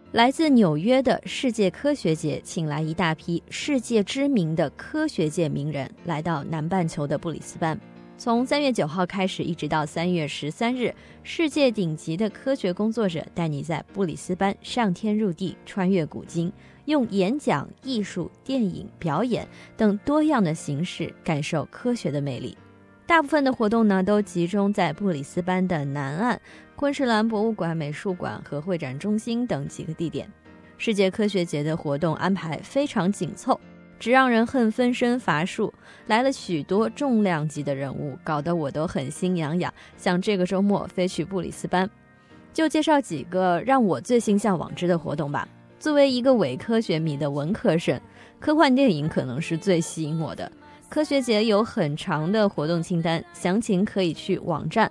来自纽约的世界科学节请来一大批世界知名的科学界名人来到南半球的布里斯班。从3月9号开始一直到3月13日，世界顶级的科学工作者带你在布里斯班上天入地，穿越古今，用演讲、艺术、电影、表演等多样的形式感受科学的魅力。大部分的活动呢都集中在布里斯班的南岸、昆士兰博物馆、美术馆和会展中心等几个地点。世界科学节的活动安排非常紧凑，只让人恨分身乏术，来了许多重量级的人物，搞得我都很心痒痒，想这个周末飞去布里斯班。就介绍几个让我最心向往之的活动吧。作为一个伪科学迷的文科生，科幻电影可能是最吸引我的。科学节有很长的活动清单，详情可以去网站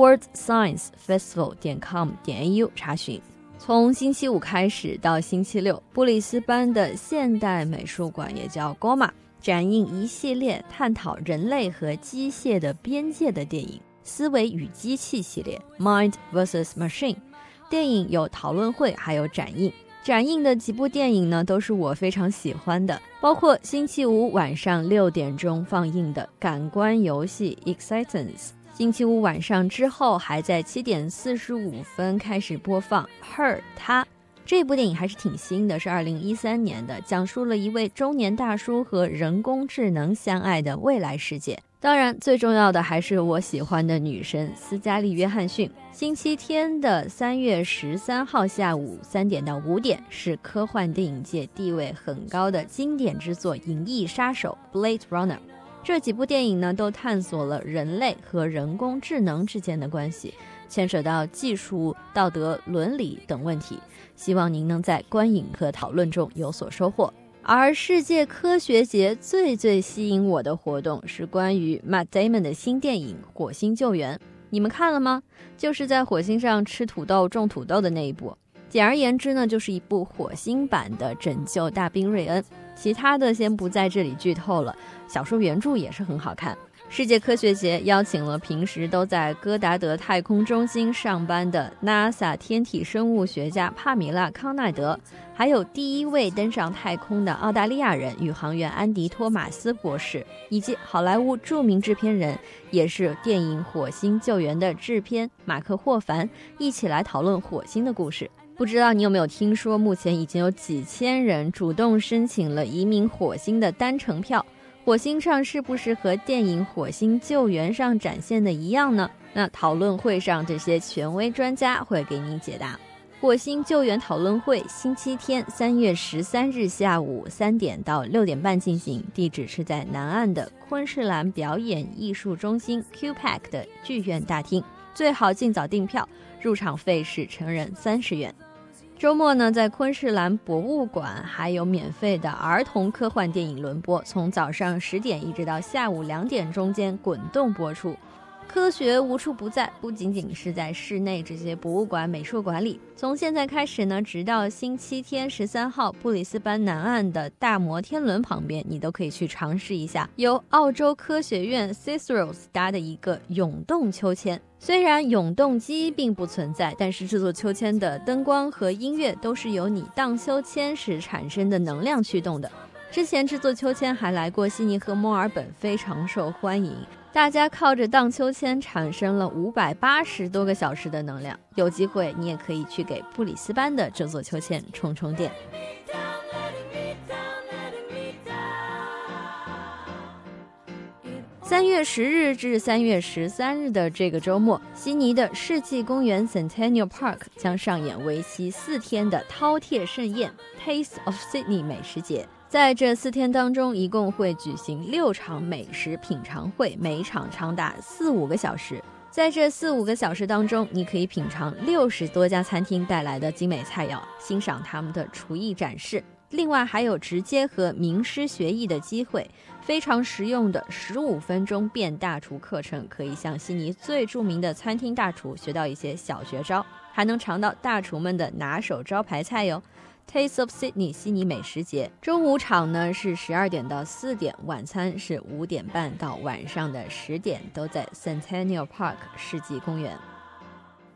worldsciencefestival.com.au 查询。从星期五开始到星期六，布里斯班的现代美术馆也叫 GOMA 展映一系列探讨人类和机械的边界的电影，思维与机器系列 Mind vs Machine。 电影有讨论会还有展映。展映的几部电影呢都是我非常喜欢的，包括星期五晚上6点钟放映的感官游戏 Excitance， 星期五晚上之后还在7点45分开始播放 Her 她。这部电影还是挺新的，是2013年的，讲述了一位中年大叔和人工智能相爱的未来世界。当然最重要的还是我喜欢的女神斯嘉丽·约翰逊。星期天的3月13号下午3点到5点是科幻电影界地位很高的经典之作《银翼杀手》 Blade Runner。 这几部电影呢都探索了人类和人工智能之间的关系，牵扯到技术、道德、伦理等问题，希望您能在观影和讨论中有所收获。而世界科学节最吸引我的活动是关于 Matt Damon 的新电影《火星救援》，你们看了吗？就是在火星上吃土豆种土豆的那一部。简而言之呢，就是一部火星版的拯救大兵瑞恩。其他的先不在这里剧透了，小说原著也是很好看。世界科学节邀请了平时都在戈达德太空中心上班的 NASA 天体生物学家帕米拉·康奈德，还有第一位登上太空的澳大利亚人宇航员安迪·托马斯博士，以及好莱坞著名制片人，也是电影《火星救援》的制片马克·霍凡，一起来讨论火星的故事。不知道你有没有听说，目前已经有几千人主动申请了移民火星的单程票。火星上是不是和电影《火星救援》上展现的一样呢？那讨论会上这些权威专家会给你解答。火星救援讨论会星期天3月13日下午3点到6点半进行，地址是在南岸的昆士兰表演艺术中心 QPAC 的剧院大厅，最好尽早订票，入场费是成人30元。周末呢，在昆士兰博物馆还有免费的儿童科幻电影轮播，从早上10点一直到下午2点中间滚动播出。科学无处不在，不仅仅是在室内这些博物馆、美术馆里。从现在开始呢，直到星期天13号，布里斯班南岸的大摩天轮旁边，你都可以去尝试一下由澳洲科学院 Ciceros 搭的一个永动秋千。虽然永动机并不存在，但是制作秋千的灯光和音乐都是由你荡秋千时产生的能量驱动的。之前制作秋千还来过悉尼和墨尔本，非常受欢迎。大家靠着荡秋千产生了580多个小时的能量，有机会你也可以去给布里斯班的这座秋千充充电。3月10日至3月13日的这个周末，悉尼的世纪公园 Centennial Park 将上演为期4天的饕餮盛宴 Taste of Sydney 美食节。在这4天当中，一共会举行6场美食品尝会，每场长达4-5个小时。在这4-5个小时当中，你可以品尝60多家餐厅带来的精美菜肴，欣赏他们的厨艺展示。另外还有直接和名师学艺的机会，非常实用的15分钟变大厨课程，可以向悉尼最著名的餐厅大厨学到一些小绝招，还能尝到大厨们的拿手招牌菜哟。Taste of Sydney 悉尼美食节，中午场呢是12点到4点，晚餐是5点半到晚上的10点，都在 Centennial Park 世纪公园。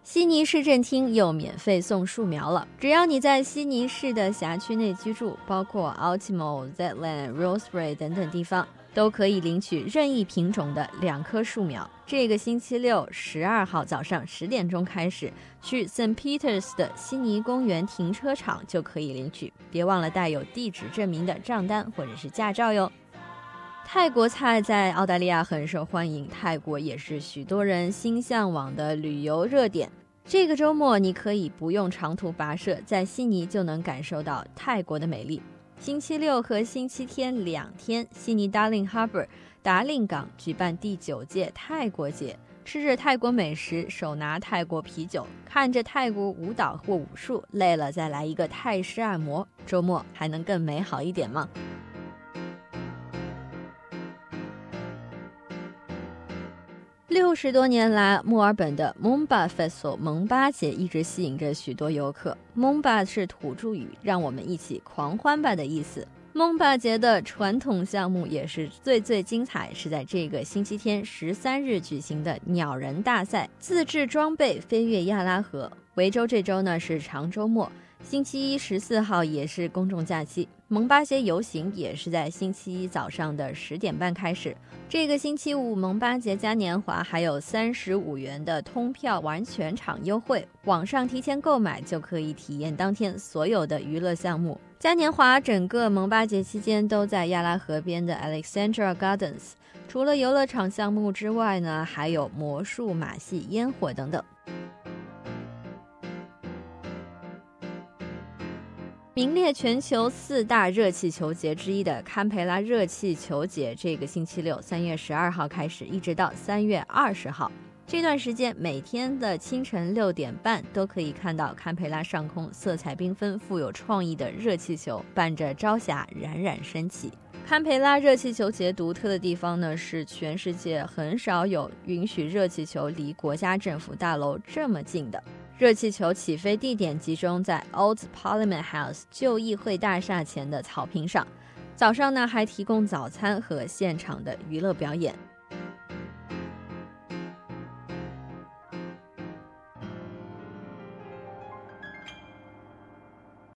悉尼市政厅又免费送树苗了，只要你在悉尼市的辖区内居住，包括 Ultimo、Zetland、Rosebery 等等地方，都可以领取任意品种的2棵树苗。这个星期六12号早上10点钟开始，去 St. Peters 的悉尼公园停车场就可以领取，别忘了带有地址证明的账单或者是驾照哟。泰国菜在澳大利亚很受欢迎，泰国也是许多人心向往的旅游热点。这个周末你可以不用长途跋涉，在悉尼就能感受到泰国的美丽。星期六和星期天2天，悉尼 Darling Harbour 达令港举办第9届泰国节，吃着泰国美食，手拿泰国啤酒，看着泰国舞蹈或武术，累了再来一个泰式按摩，周末还能更美好一点吗？60多年来，墨尔本的 Moomba Festival 蒙巴节一直吸引着许多游客。Moomba 是土著语，让我们一起狂欢吧的意思。蒙巴节的传统项目也是最精彩，是在这个星期天13日举行的鸟人大赛，自制装备飞越亚拉河。维州这周呢是长周末，星期一14号也是公众假期。蒙巴节游行也是在星期一早上的10点半开始。这个星期五蒙巴节嘉年华还有35元的通票玩全场优惠，网上提前购买就可以体验当天所有的娱乐项目。嘉年华整个蒙巴节期间都在亚拉河边的 Alexandra Gardens， 除了游乐场项目之外呢，还有魔术、马戏、烟火等等。名列全球4大热气球节之一的堪培拉热气球节，这个星期六3月12号开始，一直到3月20号。这段时间每天的清晨6点半都可以看到堪培拉上空色彩缤纷、富有创意的热气球伴着朝霞冉冉升起。堪培拉热气球节独特的地方呢，是全世界很少有允许热气球离国家政府大楼这么近的。热气球起飞地点集中在 Old Parliament House 旧议会大厦前的草坪上，早上呢还提供早餐和现场的娱乐表演。